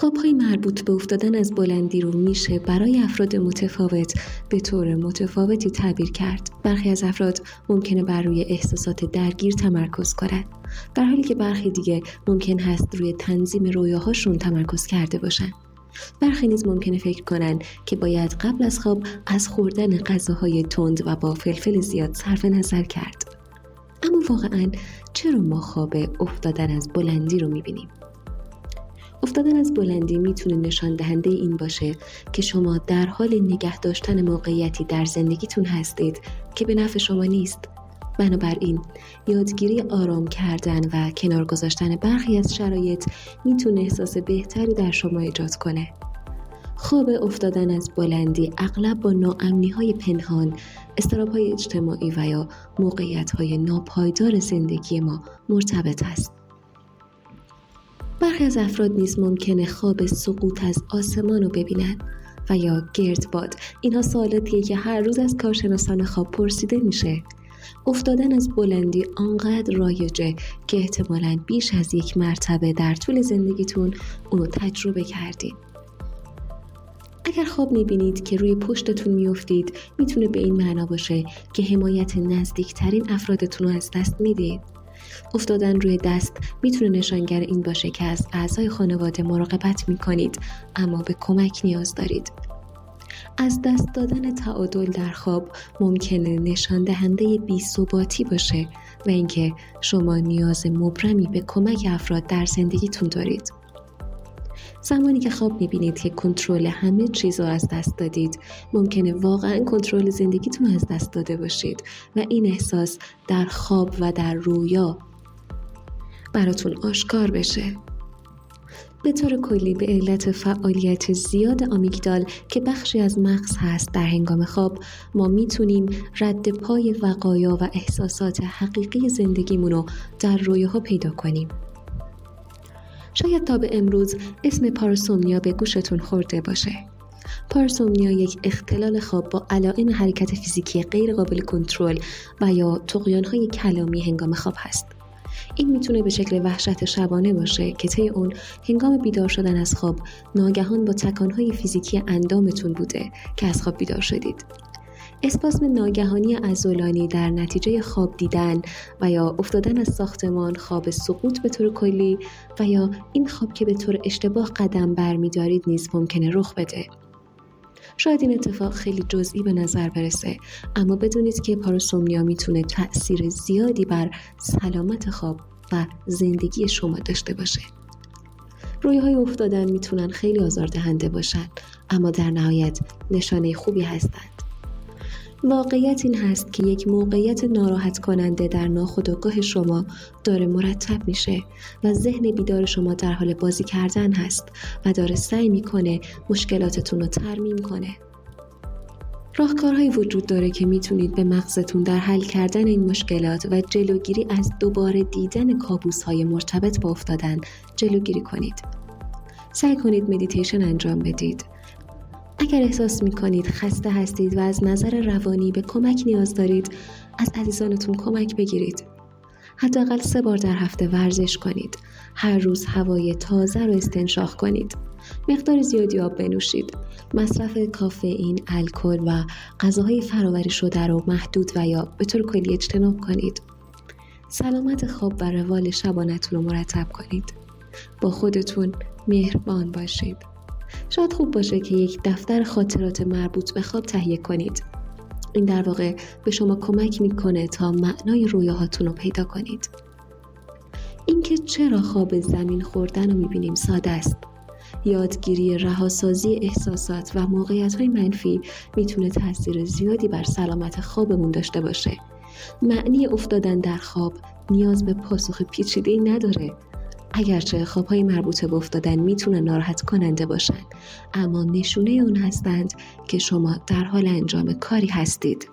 خواب‌های مربوط به افتادن از بلندی رو میشه برای افراد متفاوت به طور متفاوتی تعبیر کرد. برخی از افراد ممکنه بر روی احساسات درگیر تمرکز کنند، در حالی که برخی دیگه ممکن هست روی تنظیم رویاهاشون تمرکز کرده باشن. برخی نیز ممکنه فکر کنن که باید قبل از خواب از خوردن غذاهای تند و با فلفل زیاد صرف نظر کرد. اما واقعاً چرا ما خواب افتادن از بلندی رو میبینیم؟ افتادن از بلندی میتونه نشان دهنده این باشه که شما در حال نگه داشتن موقعیتی در زندگیتون هستید که به نفع شما نیست. بنابراین یادگیری آرام کردن و کنار گذاشتن برخی از شرایط میتونه احساس بهتری در شما ایجاد کنه. خواب افتادن از بلندی اغلب با ناامنی‌های پنهان، اضطراب‌های اجتماعی و یا موقعیت‌های ناپایدار زندگی ما مرتبط است. برخی از افراد نیز ممکنه خواب سقوط از آسمان رو ببینن و یا گردباد. اینها سوالاتیه که هر روز از کارشناسان خواب پرسیده میشه. افتادن از بلندی آنقدر رایجه که احتمالاً بیش از یک مرتبه در طول زندگیتون اونو تجربه کردین. اگر خواب میبینید که روی پشتتون میافتید، میتونه به این معنا باشه که حمایت نزدیکترین افرادتون رو از دست میدید. افتادن روی دست میتونه نشانگر این باشه که از اعضای خانواده مراقبت میکنید اما به کمک نیاز دارید. از دست دادن تعادل در خواب ممکنه نشان دهنده بی‌ثباتی باشه و اینکه شما نیاز مبرمی به کمک افراد در زندگیتون دارید. زمانی که خواب میبینید که کنترل همه چیز رو از دست دادید، ممکنه واقعا کنترل زندگیتون رو از دست داده باشید و این احساس در خواب و در رویا براتون آشکار بشه. به طور کلی به علت فعالیت زیاد آمیگدال که بخشی از مغز هست در هنگام خواب، ما میتونیم رد پای وقایع و احساسات حقیقی زندگیمونو در رویاها پیدا کنیم. شاید تا به امروز اسم پاراسومنیا به گوشتون خورده باشه. پاراسومنیا یک اختلال خواب با علائم حرکت فیزیکی غیر قابل کنترل و یا طغیان‌های کلامی هنگام خواب هست. این میتونه به شکل وحشت شبانه باشه که طی اون هنگام بیدار شدن از خواب ناگهان با تکانهای فیزیکی اندامتون بوده که از خواب بیدار شدید. اسپاسم ناگهانی عضلانی در نتیجه خواب دیدن و یا افتادن از ساختمان، خواب سقوط به طور کلی و یا این خواب که به طور اشتباه قدم برمی‌دارید نیز ممکنه رخ بده. شاید این اتفاق خیلی جزئی به نظر برسه، اما بدونید که پاراسومنیا میتونه تأثیر زیادی بر سلامت خواب و زندگی شما داشته باشه. رویاهای افتادن میتونن خیلی آزاردهنده باشن، اما در نهایت نشانه خوبی هستند. واقعیت این هست که یک موقعیت ناراحت کننده در ناخودآگاه شما داره مرتب میشه و ذهن بیدار شما در حال بازی کردن هست و داره سعی میکنه مشکلاتتون رو ترمیم کنه. راهکارهایی وجود داره که میتونید به مغزتون در حل کردن این مشکلات و جلوگیری از دوباره دیدن کابوس‌های مرتبط با افتادن جلوگیری کنید. سعی کنید مدیتیشن انجام بدید. اگر احساس میکنید خسته هستید و از نظر روانی به کمک نیاز دارید، از عزیزانتون کمک بگیرید. حداقل 3 بار در هفته ورزش کنید. هر روز هوای تازه رو استنشاق کنید. مقدار زیادی آب بنوشید. مصرف کافئین، الکل و غذاهای فرآوری شده رو محدود و یا به طور کلی اجتناب کنید. سلامت خواب و روال شبانه‌تون رو مرتب کنید. با خودتون مهربان باشید. شاید خوب باشه که یک دفتر خاطرات مربوط به خواب تهیه کنید. این در واقع به شما کمک میکنه تا معنای رویاهاتون رو پیدا کنید. اینکه چرا خواب زمین خوردن رو میبینیم ساده است. یادگیری رهاسازی احساسات و موقعیت‌های منفی میتونه تاثیر زیادی بر سلامت خوابمون داشته باشه. معنی افتادن در خواب نیاز به پاسخ پیچیده‌ای نداره. اگرچه خواب‌های مربوط به افتادن میتونن ناراحت کننده باشن، اما نشونه اون هستند که شما در حال انجام کاری هستید.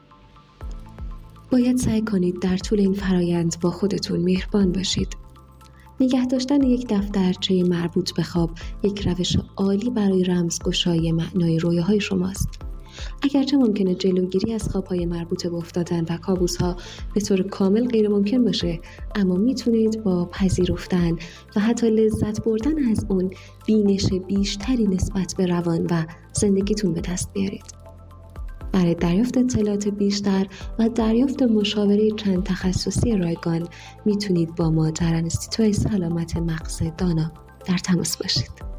باید سعی کنید در طول این فرایند با خودتون مهربان باشید. نگه داشتن یک دفترچه مربوط به خواب یک روش عالی برای رمزگشایی معنای رویاهای شماست. اگرچه ممکنه جلوگیری از خوابهای مربوط به افتادن و کابوس‌ها به طور کامل غیر ممکن باشه، اما میتونید با پذیرفتن و حتی لذت بردن از اون بینش بیشتری نسبت به روان و زندگیتون به دست بیارید. برای دریافت اطلاعات بیشتر و دریافت مشاوره چند تخصصی رایگان میتونید با ما در انستیتوی سلامت مغز دانا در تماس باشید.